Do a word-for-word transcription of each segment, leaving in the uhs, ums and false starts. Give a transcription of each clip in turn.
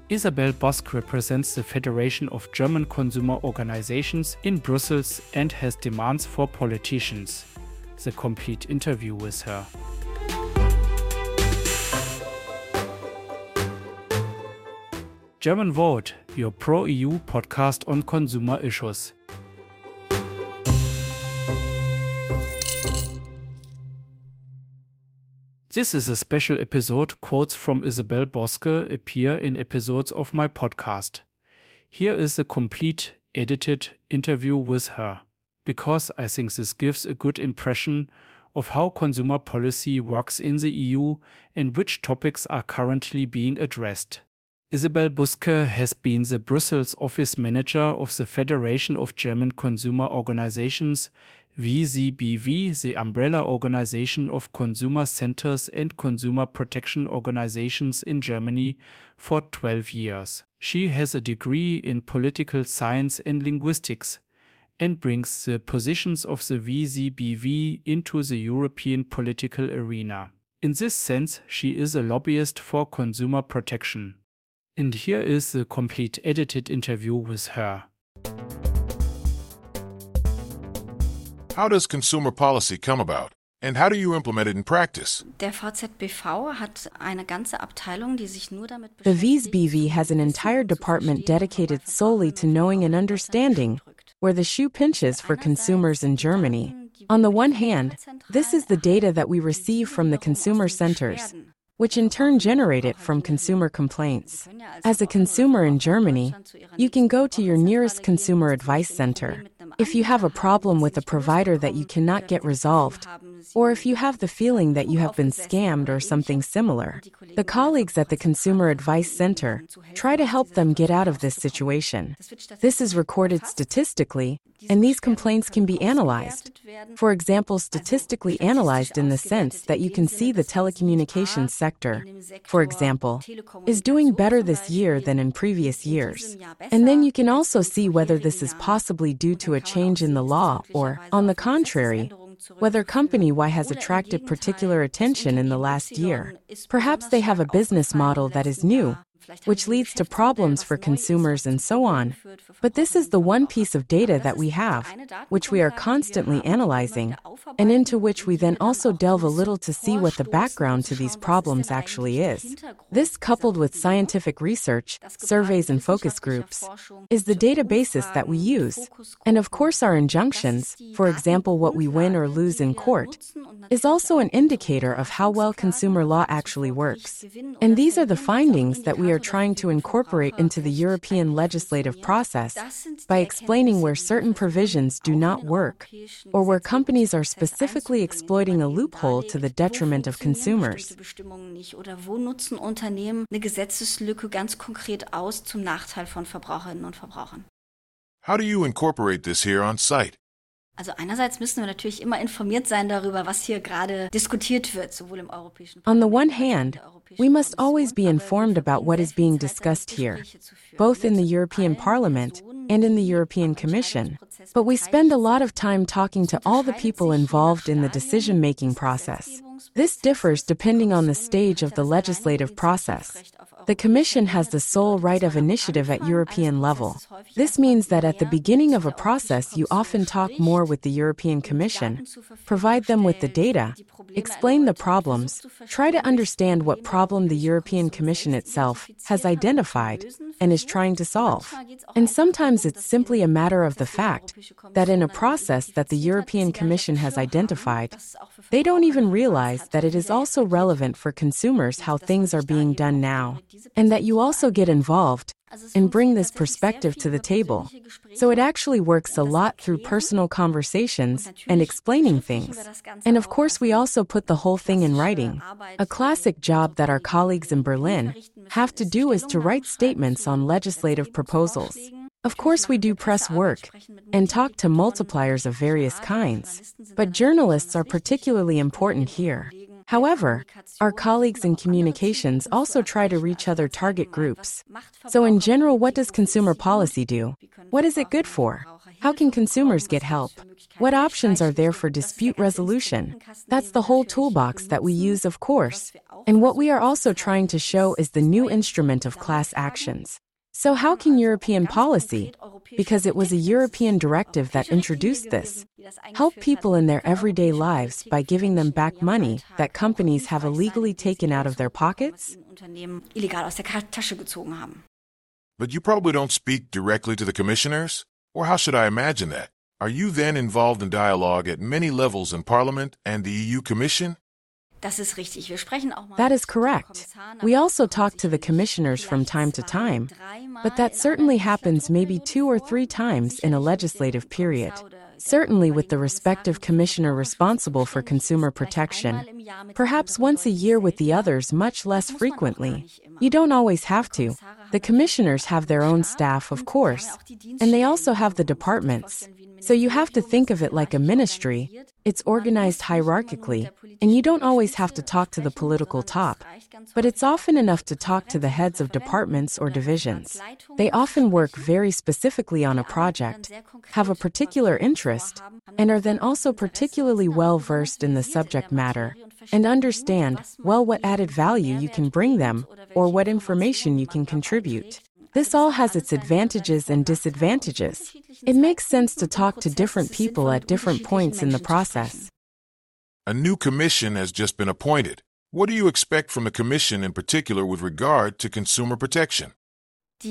Isabel Bosk represents the Federation of German Consumer Organizations in Brussels and has demands for politicians. The complete interview with her. German Vote, your pro-E U podcast on consumer issues. This is a special episode. Quotes from Isabel Boske appear in episodes of my podcast. Here is a complete, edited interview with her, because I think this gives a good impression of how consumer policy works in the E U and which topics are currently being addressed. Isabel Boske has been the Brussels office manager of the Federation of German Consumer Organizations, V Z B V, the umbrella organization of consumer centers and consumer protection organizations in Germany, for twelve years. She has a degree in political science and linguistics and brings the positions of the V Z B V into the European political arena. In this sense, she is a lobbyist for consumer protection. And here is the complete edited interview with her. How does consumer policy come about? And how do you implement it in practice? Der V Z B V hat eine ganze Abteilung, die sich nur damit beschäftigt. The V Z B V has an entire department dedicated solely to knowing and understanding where the shoe pinches for consumers in Germany. On the one hand, this is the data that we receive from the consumer centers, which in turn generate it from consumer complaints. As a consumer in Germany, you can go to your nearest consumer advice center if you have a problem with a provider that you cannot get resolved, or if you have the feeling that you have been scammed or something similar. The colleagues at the Consumer Advice Center try to help them get out of this situation. This is recorded statistically, and these complaints can be analyzed. For example, statistically analyzed in the sense that you can see the telecommunications sector, for example, is doing better this year than in previous years. And then you can also see whether this is possibly due to a change in the law or, on the contrary, whether Company Y has attracted particular attention in the last year. Perhaps they have a business model that is new, which leads to problems for consumers and so on. But this is the one piece of data that we have, which we are constantly analyzing, and into which we then also delve a little to see what the background to these problems actually is. This, coupled with scientific research, surveys and focus groups, is the data basis that we use. And of course our injunctions, for example what we win or lose in court, is also an indicator of how well consumer law actually works. And these are the findings that we are trying to incorporate into the European legislative process by explaining where certain provisions do not work, or where companies are specifically exploiting a loophole to the detriment of consumers. Oder wo nutzen Unternehmen eine Gesetzeslücke ganz konkret aus zum Nachteil von Verbraucherinnen und Verbrauchern? How do you incorporate this here on site? Also einerseits müssen wir natürlich immer informiert sein darüber, was hier gerade diskutiert wird, sowohl im europäischen On the one hand, we must always be informed about what is being discussed here, both in the European Parliament and in the European Commission. But we spend a lot of time talking to all the people involved in the decision-making process. This differs depending on the stage of the legislative process. The Commission has the sole right of initiative at European level. This means that at the beginning of a process you often talk more with the European Commission, provide them with the data, explain the problems, try to understand what problem the European Commission itself has identified and is trying to solve. And sometimes it's simply a matter of the fact that in a process that the European Commission has identified, they don't even realize that it is also relevant for consumers how things are being done now, and that you also get involved and bring this perspective to the table. So it actually works a lot through personal conversations and explaining things. And of course we also put the whole thing in writing. A classic job that our colleagues in Berlin have to do is to write statements on legislative proposals. Of course we do press work and talk to multipliers of various kinds, but journalists are particularly important here. However, our colleagues in communications also try to reach other target groups. So in general, what does consumer policy do? What is it good for? How can consumers get help? What options are there for dispute resolution? That's the whole toolbox that we use, of course. And what we are also trying to show is the new instrument of class actions. So how can European policy, because it was a European directive that introduced this, help people in their everyday lives by giving them back money that companies have illegally taken out of their pockets? But you probably don't speak directly to the commissioners? Or how should I imagine that? Are you then involved in dialogue at many levels in Parliament and the E U Commission? That is correct. We also talk to the commissioners from time to time, but that certainly happens maybe two or three times in a legislative period. Certainly with the respective commissioner responsible for consumer protection, perhaps once a year with the others much less frequently. You don't always have to. The commissioners have their own staff, of course, and they also have the departments. So you have to think of it like a ministry. It's organized hierarchically, and you don't always have to talk to the political top. But it's often enough to talk to the heads of departments or divisions. They often work very specifically on a project, have a particular interest, and are then also particularly well versed in the subject matter, and understand, well, what added value you can bring them, or what information you can contribute. This all has its advantages and disadvantages. It makes sense to talk to different people at different points in the process. A new commission has just been appointed. What do you expect from the commission in particular with regard to consumer protection? The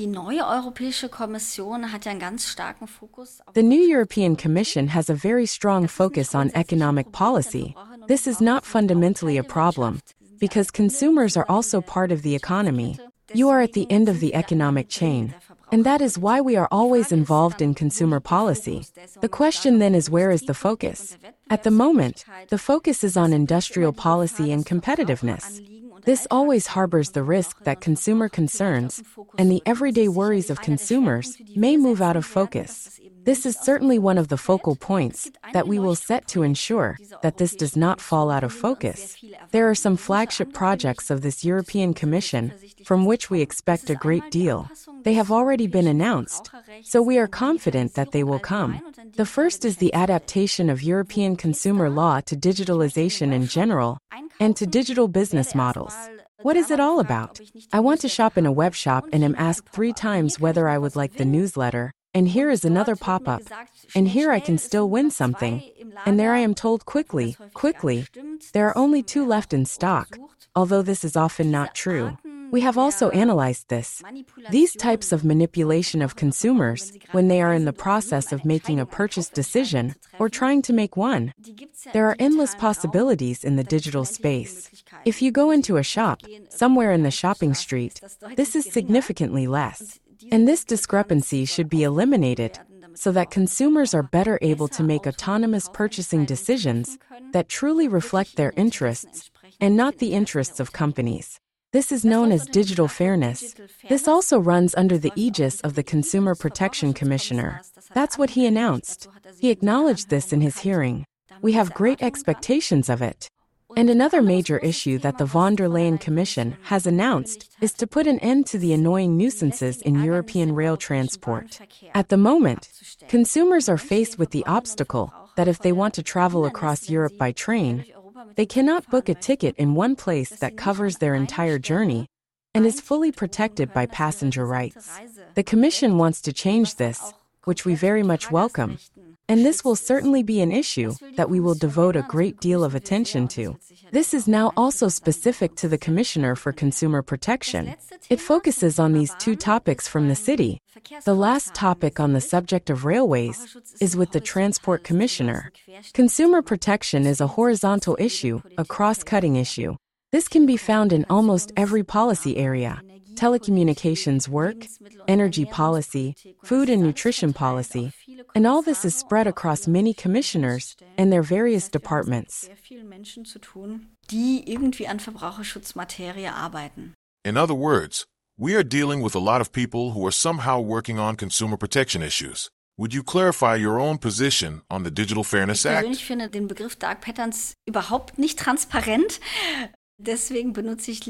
new European Commission has a very strong focus on economic policy. This is not fundamentally a problem, because consumers are also part of the economy. You are at the end of the economic chain, and that is why we are always involved in consumer policy. The question then is, where is the focus? At the moment, the focus is on industrial policy and competitiveness. This always harbors the risk that consumer concerns and the everyday worries of consumers may move out of focus. This is certainly one of the focal points that we will set to ensure that this does not fall out of focus. There are some flagship projects of this European Commission from which we expect a great deal. They have already been announced, so we are confident that they will come. The first is the adaptation of European consumer law to digitalization in general and to digital business models. What is it all about? I want to shop in a web shop and am asked three times whether I would like the newsletter. And here is another pop-up. And here I can still win something. And there I am told quickly, quickly, there are only two left in stock, although this is often not true. We have also analyzed this. These types of manipulation of consumers, when they are in the process of making a purchase decision or trying to make one, there are endless possibilities in the digital space. If you go into a shop, somewhere in the shopping street, this is significantly less. And this discrepancy should be eliminated so that consumers are better able to make autonomous purchasing decisions that truly reflect their interests and not the interests of companies. This is known as digital fairness. This also runs under the aegis of the Consumer Protection Commissioner. That's what he announced. He acknowledged this in his hearing. We have great expectations of it. And another major issue that the von der Leyen Commission has announced is to put an end to the annoying nuisances in European rail transport. At the moment, consumers are faced with the obstacle that if they want to travel across Europe by train, they cannot book a ticket in one place that covers their entire journey and is fully protected by passenger rights. The Commission wants to change this, which we very much welcome. And this will certainly be an issue that we will devote a great deal of attention to. This is now also specific to the Commissioner for Consumer Protection. It focuses on these two topics from the city. The last topic on the subject of railways is with the Transport Commissioner. Consumer protection is a horizontal issue, a cross-cutting issue. This can be found in almost every policy area: telecommunications work, energy policy, food and nutrition policy, and all this is spread across many commissioners and their various departments. In other words, we are dealing with a lot of people who are somehow working on consumer protection issues. Would you clarify your own position on the Digital Fairness Act? Ich persönlich finde den Begriff Dark Patterns überhaupt nicht transparent. Deswegen benutze ich lieber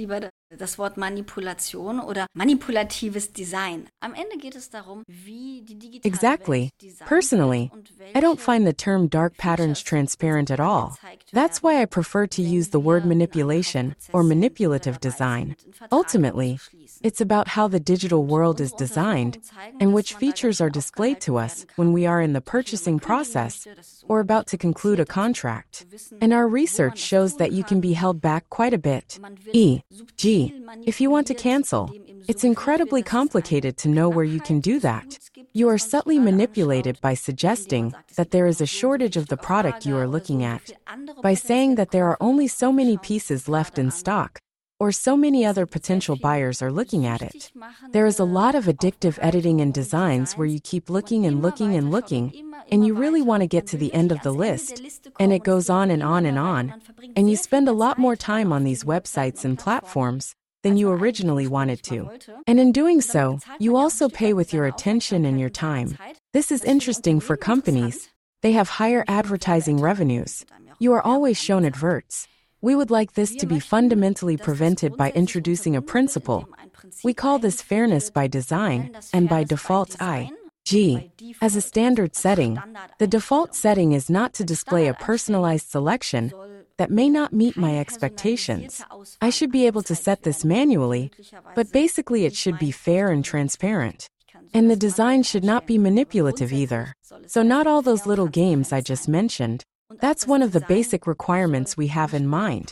Das Wort Manipulation oder manipulatives Design. Am Ende geht es darum, wie die digitale Exactly. Welt designt Personally, wird und I don't welche find the term dark patterns transparent at all. That's why I prefer to use the word manipulation or manipulative design. Ultimately, it's about how the digital world is designed and which features are displayed to us when we are in the purchasing process or about to conclude a contract. And our research shows that you can be held back quite a bit. E G If you want to cancel, it's incredibly complicated to know where you can do that. You are subtly manipulated by suggesting that there is a shortage of the product you are looking at, by saying that there are only so many pieces left in stock, or so many other potential buyers are looking at it. There is a lot of addictive editing and designs where you keep looking and looking and looking, and you really want to get to the end of the list, and it goes on and on and on, and you spend a lot more time on these websites and platforms than you originally wanted to. And in doing so, you also pay with your attention and your time. This is interesting for companies. They have higher advertising revenues. You are always shown adverts. We would like this to be fundamentally prevented by introducing a principle. We call this fairness by design and by default I G. As a standard setting, the default setting is not to display a personalized selection that may not meet my expectations. I should be able to set this manually, but basically it should be fair and transparent. And the design should not be manipulative either. So not all those little games I just mentioned. That's one of the basic requirements we have in mind.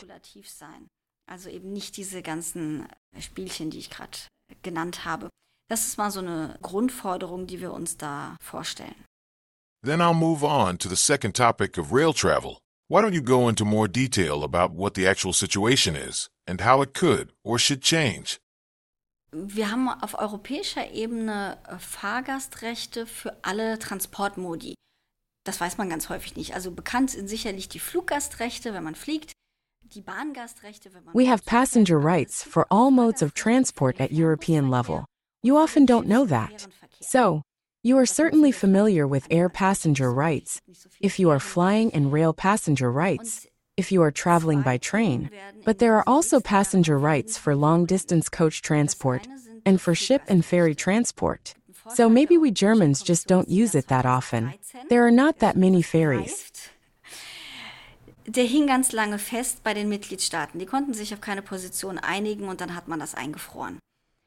Also eben nicht diese ganzen Spielchen, die ich gerade genannt habe. Das ist mal so eine Grundforderung, die wir uns da vorstellen. Then I'll move on to the second topic of rail travel. Why don't you go into more detail about what the actual situation is and how it could or should change? Wir haben auf europäischer Ebene Fahrgastrechte für alle Transportmodi. Das weiß man ganz häufig nicht. Also bekannt sind sicherlich die Fluggastrechte, wenn man fliegt, die Bahngastrechte, wenn man... We have passenger rights for all modes of transport at European level. You often don't know that. So, you are certainly familiar with air passenger rights, if you are flying, and rail passenger rights, if you are traveling by train. But there are also passenger rights for long-distance coach transport and for ship and ferry transport. So maybe we Germans just don't use it that often. There are not that many ferries. Der hing ganz lange fest bei den Mitgliedstaaten. Die konnten sich auf keine Position einigen und dann hat man das eingefroren.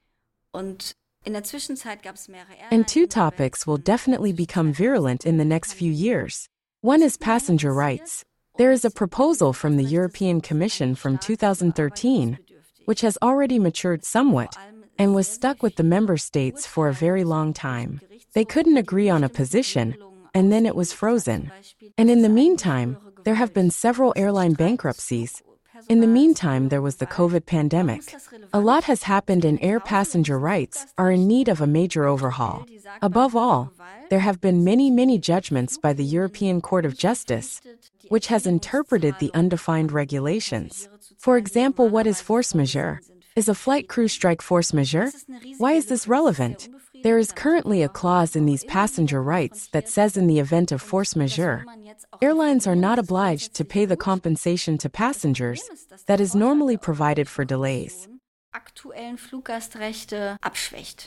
Und in der Zwischenzeit gab es mehrere Airlines. And two topics will definitely become virulent in the next few years. One is passenger rights. There is a proposal from the European Commission from two thousand thirteen, which has already matured somewhat, and was stuck with the member states for a very long time. They couldn't agree on a position, and then it was frozen. And in the meantime, there have been several airline bankruptcies. In the meantime, there was the COVID pandemic. A lot has happened, and air passenger rights are in need of a major overhaul. Above all, there have been many, many judgments by the European Court of Justice, which has interpreted the undefined regulations. For example, what is force majeure? Is a flight crew strike force majeure? Why is this relevant? There is currently a clause in these passenger rights that says in the event of force majeure, airlines are not obliged to pay the compensation to passengers that is normally provided for delays. Aktuellen Fluggastrechte abschwächt.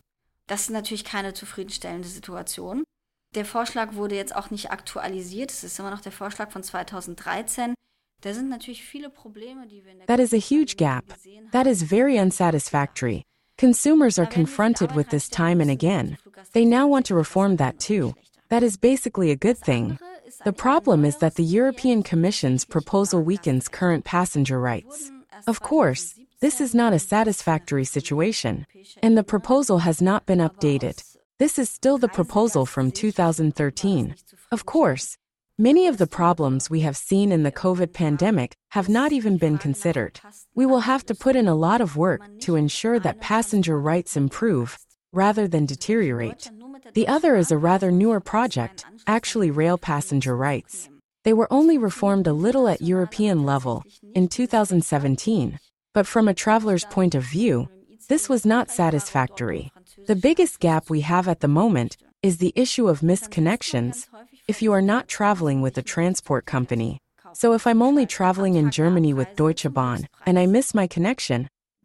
Das ist natürlich keine zufriedenstellende Situation. Der Vorschlag wurde jetzt auch nicht aktualisiert. Es ist immer noch der Vorschlag von zweitausenddreizehn. Da sind natürlich viele Probleme, die wir in der That is a huge gap. That is very unsatisfactory. Consumers are confronted with this time and again. They now want to reform that too. That is basically a good thing. The problem is that the European Commission's proposal weakens current passenger rights. Of course, this is not a satisfactory situation, and the proposal has not been updated. This is still the proposal from two thousand thirteen. Of course, many of the problems we have seen in the COVID pandemic have not even been considered. We will have to put in a lot of work to ensure that passenger rights improve, rather than deteriorate. The other is a rather newer project, actually rail passenger rights. They were only reformed a little at European level, in two thousand seventeen. But from a traveler's point of view, this was not satisfactory. The biggest gap we have at the moment is the issue of missed connections if you are not traveling with a transport company. So if I'm only traveling in Germany with Deutsche Bahn and I miss my connection,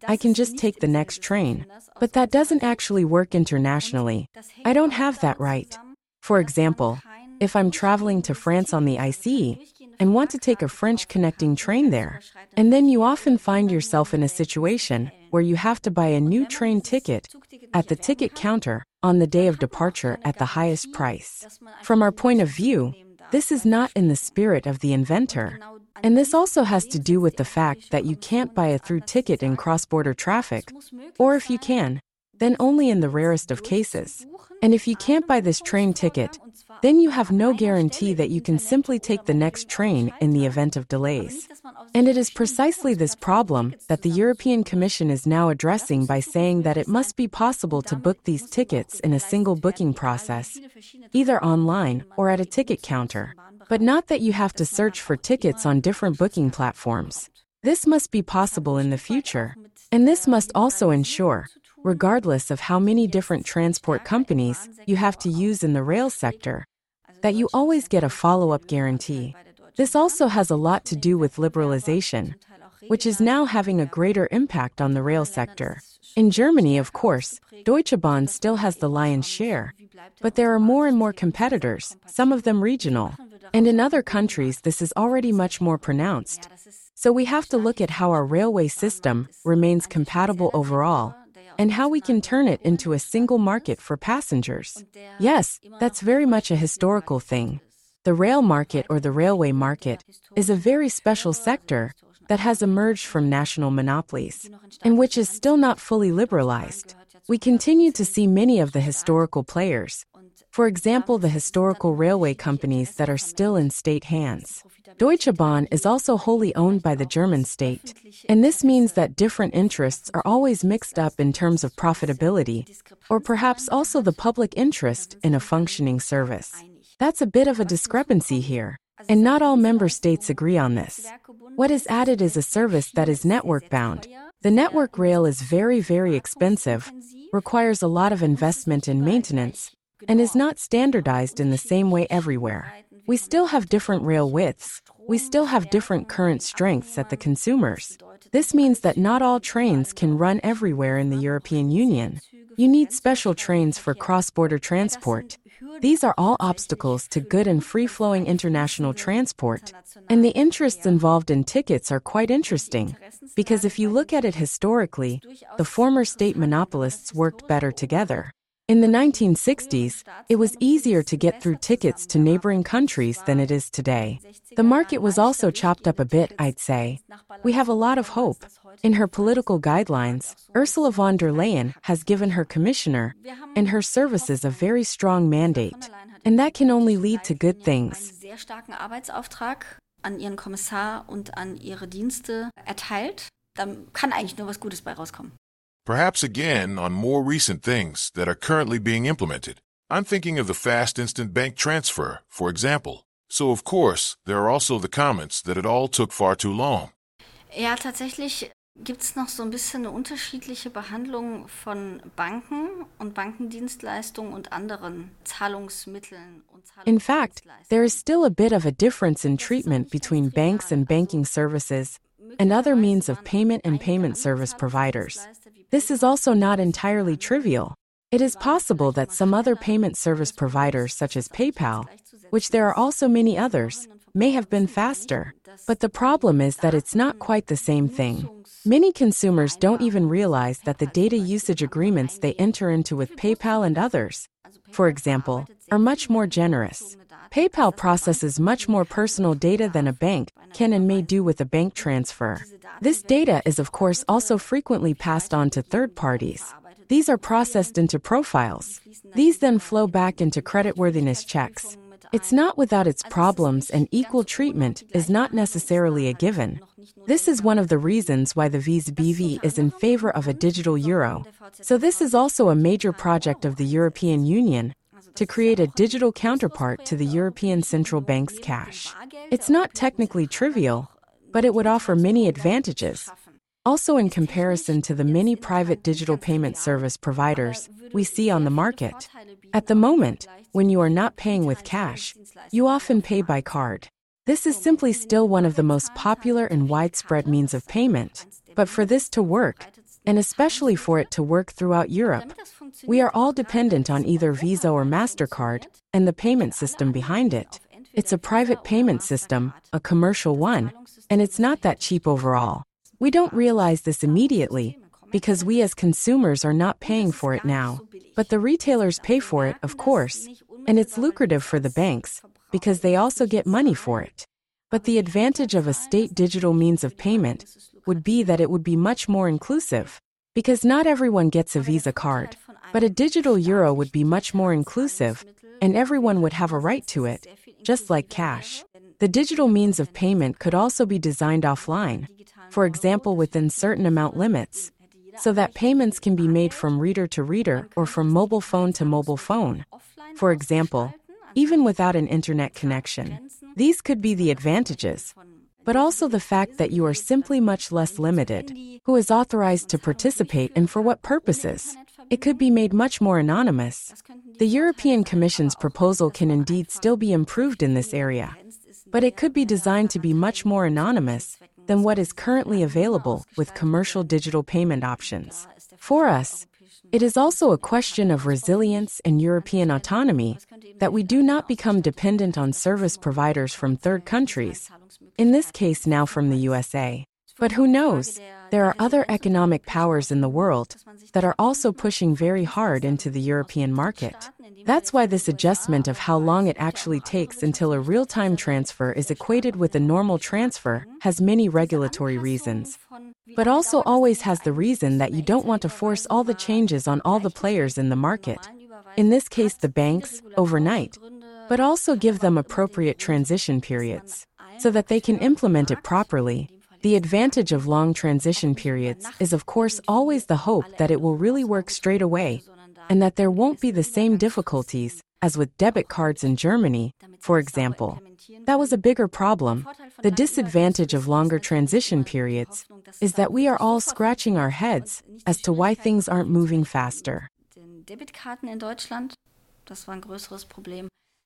I can just take the next train. But that doesn't actually work internationally. I don't have that right. For example, if I'm traveling to France on the I C E and want to take a French connecting train there, and then you often find yourself in a situation where you have to buy a new train ticket at the ticket counter on the day of departure at the highest price. From our point of view, this is not in the spirit of the inventor. And this also has to do with the fact that you can't buy a through ticket in cross-border traffic, or if you can, then only in the rarest of cases. And if you can't buy this train ticket, then you have no guarantee that you can simply take the next train in the event of delays. And it is precisely this problem that the European Commission is now addressing by saying that it must be possible to book these tickets in a single booking process, either online or at a ticket counter, but not that you have to search for tickets on different booking platforms. This must be possible in the future, and this must also ensure, regardless of how many different transport companies you have to use in the rail sector, that you always get a follow-up guarantee. This also has a lot to do with liberalization, which is now having a greater impact on the rail sector. In Germany, of course, Deutsche Bahn still has the lion's share, but there are more and more competitors, some of them regional. And in other countries, this is already much more pronounced. So we have to look at how our railway system remains compatible overall, and how we can turn it into a single market for passengers. Yes, that's very much a historical thing. The rail market or the railway market is a very special sector that has emerged from national monopolies, and which is still not fully liberalized. We continue to see many of the historical players, for example, the historical railway companies that are still in state hands. Deutsche Bahn is also wholly owned by the German state, and this means that different interests are always mixed up in terms of profitability, or perhaps also the public interest in a functioning service. That's a bit of a discrepancy here, and not all member states agree on this. What is added is a service that is network-bound. The network rail is very, very expensive, requires a lot of investment in maintenance, and is not standardized in the same way everywhere. We still have different rail widths. We still have different current strengths at the consumers. This means that not all trains can run everywhere in the European Union. You need special trains for cross-border transport. These are all obstacles to good and free-flowing international transport. And the interests involved in tickets are quite interesting, because if you look at it historically, the former state monopolists worked better together. In the nineteen sixties, it was easier to get through tickets to neighboring countries than it is today. The market was also chopped up a bit, I'd say. We have a lot of hope. In her political guidelines, Ursula von der Leyen has given her commissioner and her services a very strong mandate, and that can only lead to good things. An ihren Kommissar und an ihre Dienste erteilt, dann kann eigentlich nur was Gutes bei rauskommen. Perhaps again on more recent things that are currently being implemented. I'm thinking of the fast instant bank transfer, for example. So of course, there are also the comments that it all took far too long. Ja, tatsächlich gibt es noch so ein bisschen eine unterschiedliche Behandlung von Banken und Bankendienstleistungen und anderen Zahlungsmitteln und Zahlungsdienstleistungen. In fact, there is still a bit of a difference in treatment between banks and banking services and other means of payment and payment service providers. This is also not entirely trivial. It is possible that some other payment service providers, such as PayPal, which there are also many others, may have been faster. But the problem is that it's not quite the same thing. Many consumers don't even realize that the data usage agreements they enter into with PayPal and others, for example, are much more generous. PayPal processes much more personal data than a bank can and may do with a bank transfer. This data is of course also frequently passed on to third parties. These are processed into profiles. These then flow back into creditworthiness checks. It's not without its problems, and equal treatment is not necessarily a given. This is one of the reasons why the Visa B V is in favor of a digital euro. So this is also a major project of the European Union, to create a digital counterpart to the European Central Bank's cash. It's not technically trivial, but it would offer many advantages. Also, in comparison to the many private digital payment service providers we see on the market. At the moment, when you are not paying with cash, you often pay by card. This is simply still one of the most popular and widespread means of payment. But for this to work, and especially for it to work throughout Europe. We are all dependent on either Visa or MasterCard, and the payment system behind it. It's a private payment system, a commercial one, and it's not that cheap overall. We don't realize this immediately, because we as consumers are not paying for it now. But the retailers pay for it, of course, and it's lucrative for the banks, because they also get money for it. But the advantage of a state digital means of payment would be that it would be much more inclusive, because not everyone gets a Visa card, but a digital euro would be much more inclusive, and everyone would have a right to it, just like cash. The digital means of payment could also be designed offline, for example within certain amount limits, so that payments can be made from reader to reader or from mobile phone to mobile phone. For example, even without an internet connection. These could be the advantages, but also the fact that you are simply much less limited. Who is authorized to participate and for what purposes? It could be made much more anonymous. The European Commission's proposal can indeed still be improved in this area, but it could be designed to be much more anonymous than what is currently available with commercial digital payment options. For us, it is also a question of resilience and European autonomy that we do not become dependent on service providers from third countries, in this case now from the U S A. But who knows? There are other economic powers in the world that are also pushing very hard into the European market. That's why this adjustment of how long it actually takes until a real-time transfer is equated with a normal transfer has many regulatory reasons, but also always has the reason that you don't want to force all the changes on all the players in the market, in this case the banks, overnight, but also give them appropriate transition periods, so that they can implement it properly. The advantage of long transition periods is of course always the hope that it will really work straight away, and that there won't be the same difficulties as with debit cards in Germany, for example. That was a bigger problem. The disadvantage of longer transition periods is that we are all scratching our heads as to why things aren't moving faster. Debitkarten in Deutschland, das war ein größeres Problem.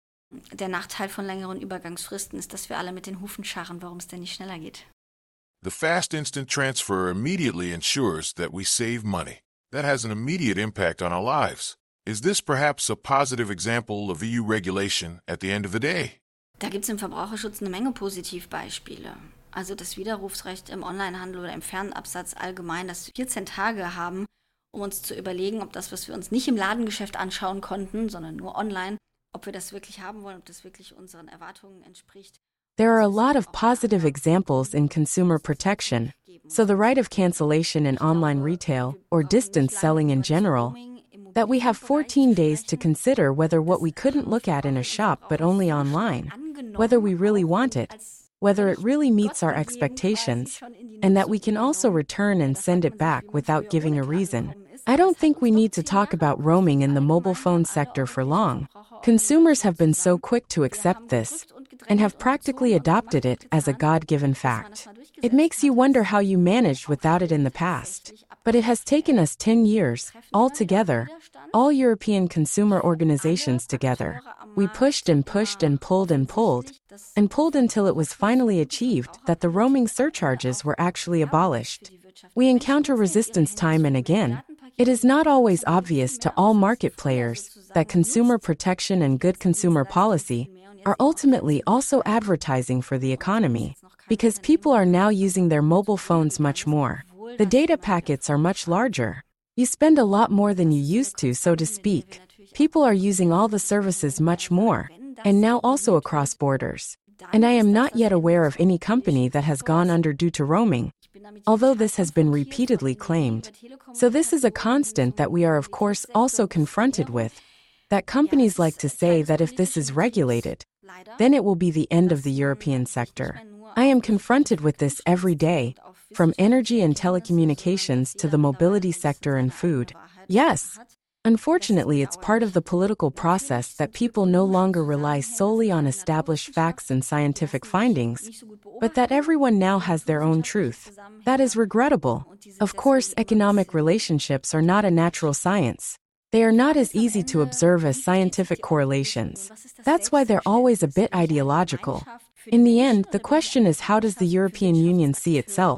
Der Nachteil von längeren Übergangsfristen ist, dass wir alle mit den Hufen scharren, warum es denn nicht schneller geht. The fast instant transfer immediately ensures that we save money. That has an immediate impact on our lives. Is this perhaps a positive example of E U regulation at the end of the day? Da gibt es im Verbraucherschutz eine Menge Positivbeispiele. Also das Widerrufsrecht im Onlinehandel oder im Fernabsatz allgemein, dass wir vierzehn Tage haben, um uns zu überlegen, ob das, was wir uns nicht im Ladengeschäft anschauen konnten, sondern nur online, ob wir das wirklich haben wollen, ob das wirklich unseren Erwartungen entspricht. There are a lot of positive examples in consumer protection, so the right of cancellation in online retail, or distance selling in general, that we have fourteen days to consider whether what we couldn't look at in a shop but only online, whether we really want it, whether it really meets our expectations, and that we can also return and send it back without giving a reason. I don't think we need to talk about roaming in the mobile phone sector for long. Consumers have been so quick to accept this, and have practically adopted it as a God-given fact. It makes you wonder how you managed without it in the past. But it has taken us ten years, all together, all European consumer organizations together. We pushed and pushed and pulled and pulled, and pulled until it was finally achieved that the roaming surcharges were actually abolished. We encounter resistance time and again. It is not always obvious to all market players that consumer protection and good consumer policy are ultimately also advertising for the economy, because people are now using their mobile phones much more. The data packets are much larger. You spend a lot more than you used to, so to speak. People are using all the services much more, and now also across borders. And I am not yet aware of any company that has gone under due to roaming, although this has been repeatedly claimed. So this is a constant that we are of course also confronted with, that companies like to say that if this is regulated, then it will be the end of the European sector. I am confronted with this every day, from energy and telecommunications to the mobility sector and food. Yes, unfortunately, it's part of the political process that people no longer rely solely on established facts and scientific findings, but that everyone now has their own truth. That is regrettable. Of course, economic relationships are not a natural science. They are not as easy to observe as scientific correlations. That's why they're always a bit ideological. In the end, the question is, how does the European Union see itself?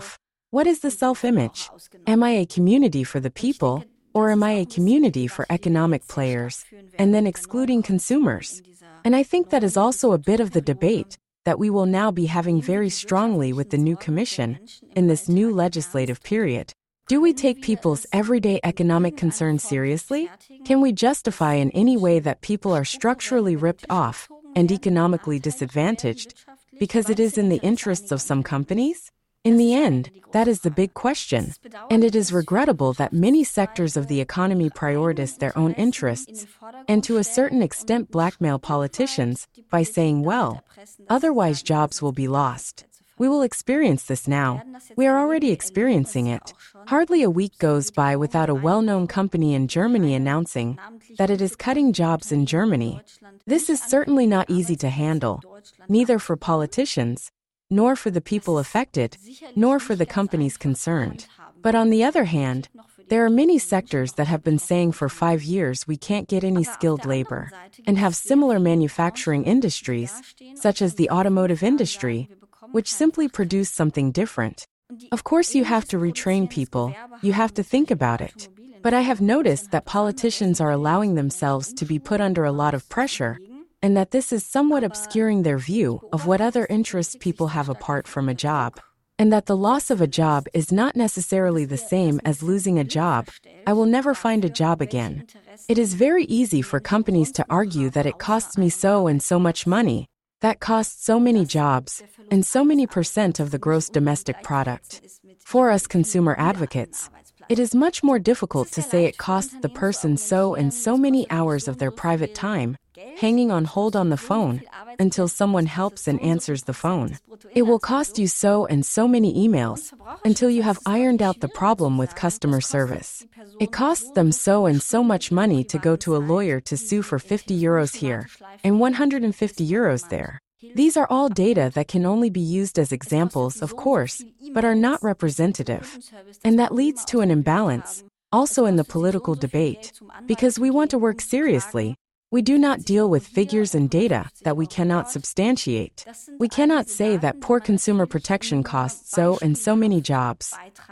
What is the self-image? Am I a community for the people, or am I a community for economic players, and then excluding consumers? And I think that is also a bit of the debate that we will now be having very strongly with the new Commission in this new legislative period. Do we take people's everyday economic concerns seriously? Can we justify in any way that people are structurally ripped off and economically disadvantaged because it is in the interests of some companies? In the end, that is the big question, and it is regrettable that many sectors of the economy prioritize their own interests, and to a certain extent blackmail politicians by saying, well, otherwise jobs will be lost. We will experience this now. We are already experiencing it. Hardly a week goes by without a well-known company in Germany announcing that it is cutting jobs in Germany. This is certainly not easy to handle, neither for politicians, nor for the people affected, nor for the companies concerned. But on the other hand, there are many sectors that have been saying for five years we can't get any skilled labor, and have similar manufacturing industries, such as the automotive industry, which simply produce something different. Of course, you have to retrain people, you have to think about it. But I have noticed that politicians are allowing themselves to be put under a lot of pressure, and that this is somewhat obscuring their view of what other interests people have apart from a job, and that the loss of a job is not necessarily the same as losing a job. I will never find a job again. It is very easy for companies to argue that it costs me so and so much money, that costs so many jobs, and so many percent of the gross domestic product. For us consumer advocates, it is much more difficult to say it costs the person so and so many hours of their private time, hanging on hold on the phone, until someone helps and answers the phone. It will cost you so and so many emails, until you have ironed out the problem with customer service. It costs them so and so much money to go to a lawyer to sue for fifty euros here, and one hundred fifty euros there. These are all data that can only be used as examples, of course, but are not representative. And that leads to an imbalance, also in the political debate, because we want to work seriously. We do not deal with figures and data that we cannot substantiate. We cannot say that poor consumer protection costs so and so many jobs.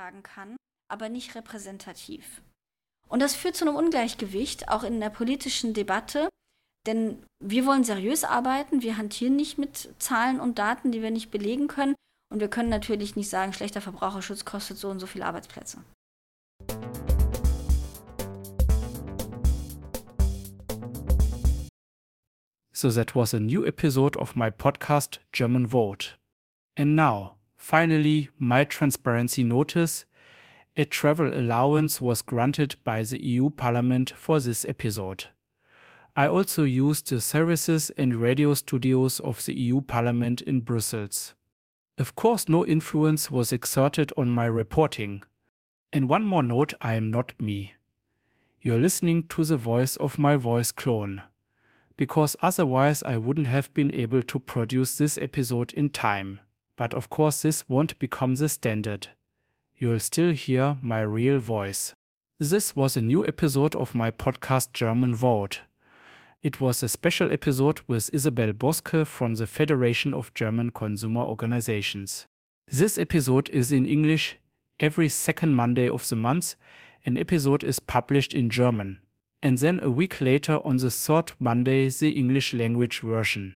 Und das führt zu einem Ungleichgewicht, auch in der politischen Debatte, denn wir wollen seriös arbeiten, wir hantieren nicht mit Zahlen und Daten, die wir nicht belegen können, und wir können natürlich nicht sagen, schlechter Verbraucherschutz kostet so und so viele Arbeitsplätze. So that was a new episode of my podcast German Vote. And now, finally, my transparency notice. A travel allowance was granted by the E U Parliament for this episode. I also used the services and radio studios of the E U Parliament in Brussels. Of course, no influence was exerted on my reporting. And one more note, I am not me. You're listening to the voice of my voice clone, because otherwise I wouldn't have been able to produce this episode in time. But of course this won't become the standard. You'll still hear my real voice. This was a new episode of my podcast German Vote. It was a special episode with Isabel Boske from the Federation of German Consumer Organizations. This episode is in English every second Monday of the month. An episode is published in German, and then a week later on the third Monday the English language version.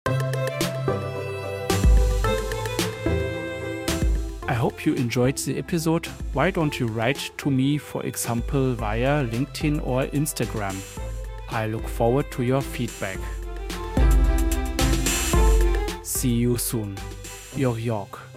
I hope you enjoyed the episode. Why don't you write to me, for example, via LinkedIn or Instagram? I look forward to your feedback. See you soon. Your York.